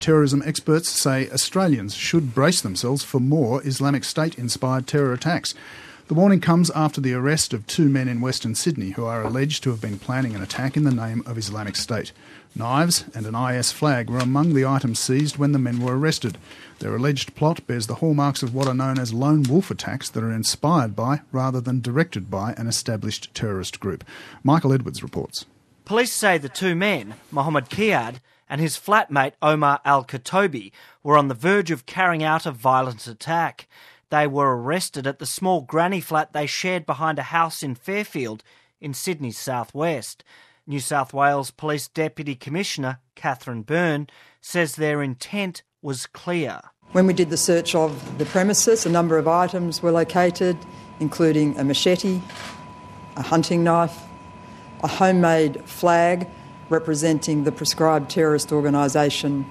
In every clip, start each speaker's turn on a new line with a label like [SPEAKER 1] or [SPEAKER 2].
[SPEAKER 1] Terrorism experts say Australians should brace themselves for more Islamic State-inspired terror attacks. The warning comes after the arrest of 2 men in Western Sydney who are alleged to have been planning an attack in the name of Islamic State. Knives and an IS flag were among the items seized when the men were arrested. Their alleged plot bears the hallmarks of what are known as lone wolf attacks that are inspired by, rather than directed by, an established terrorist group. Michael Edwards reports.
[SPEAKER 2] Police say the 2 men, Mohammed Kiad and his flatmate Omar Al-Katobi, were on the verge of carrying out a violent attack. They were arrested at the small granny flat they shared behind a house in Fairfield in Sydney's southwest. New South Wales Police Deputy Commissioner Catherine Byrne says their intent was clear.
[SPEAKER 3] When we did the search of the premises, a number of items were located, including a machete, a hunting knife, a homemade flag representing the proscribed terrorist organisation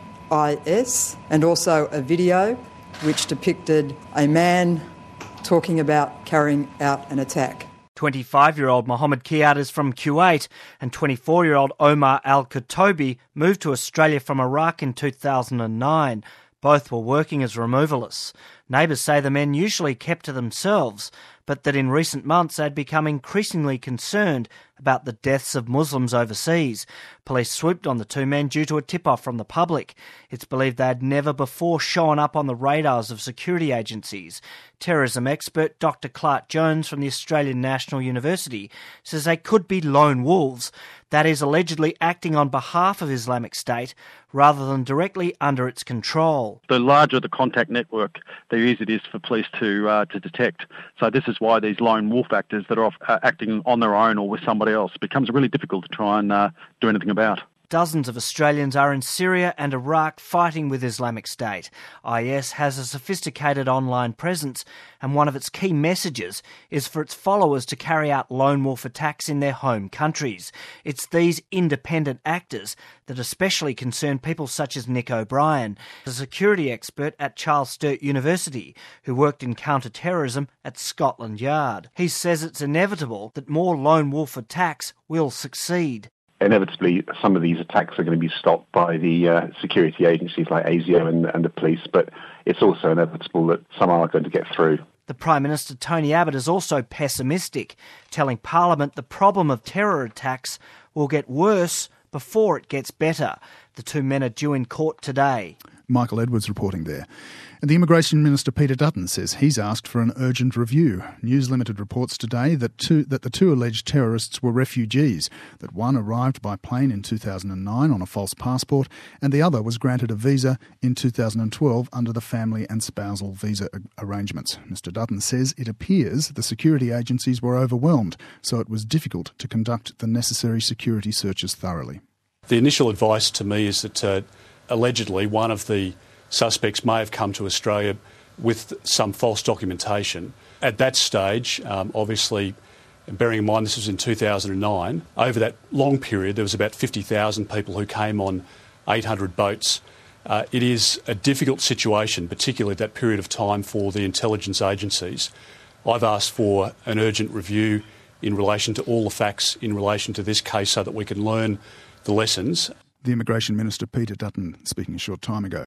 [SPEAKER 3] IS, and also a video which depicted a man talking about carrying out an attack.
[SPEAKER 2] 25-year-old Mohammed Kiad is from Kuwait and 24-year-old Omar Al-Katobi moved to Australia from Iraq in 2009. Both were working as removalists. Neighbours say the men usually kept to themselves, but that in recent months they'd become increasingly concerned about the deaths of Muslims overseas. Police swooped on the 2 men due to a tip-off from the public. It's believed they had never before shown up on the radars of security agencies. Terrorism expert Dr. Clark Jones from the Australian National University says they could be lone wolves, that is, allegedly acting on behalf of Islamic State rather than directly under its control.
[SPEAKER 4] The larger the contact network, the easier it is for police to detect. So this is why these lone wolf actors that are acting on their own or with somebody else becomes really difficult to try and do anything about.
[SPEAKER 2] Dozens of Australians are in Syria and Iraq fighting with Islamic State. IS has a sophisticated online presence, and one of its key messages is for its followers to carry out lone wolf attacks in their home countries. It's these independent actors that especially concern people such as Nick O'Brien, a security expert at Charles Sturt University who worked in counter-terrorism at Scotland Yard. He says it's inevitable that more lone wolf attacks will succeed.
[SPEAKER 5] Inevitably, some of these attacks are going to be stopped by the security agencies like ASIO and the police, but it's also inevitable that some are going to get through.
[SPEAKER 2] The Prime Minister, Tony Abbott, is also pessimistic, telling Parliament the problem of terror attacks will get worse before it gets better. The 2 men are due in court today.
[SPEAKER 1] Michael Edwards reporting there. And the Immigration Minister Peter Dutton says he's asked for an urgent review. News Limited reports today that the 2 alleged terrorists were refugees, that one arrived by plane in 2009 on a false passport and the other was granted a visa in 2012 under the family and spousal visa arrangements. Mr Dutton says it appears the security agencies were overwhelmed, so it was difficult to conduct the necessary security searches thoroughly.
[SPEAKER 6] The initial advice to me is that allegedly one of the suspects may have come to Australia with some false documentation. At that stage, obviously, bearing in mind this was in 2009, over that long period there was about 50,000 people who came on 800 boats. It is a difficult situation, particularly at that period of time for the intelligence agencies. I've asked for an urgent review in relation to all the facts in relation to this case so that we can learn the lessons.
[SPEAKER 1] The Immigration Minister Peter Dutton speaking a short time ago.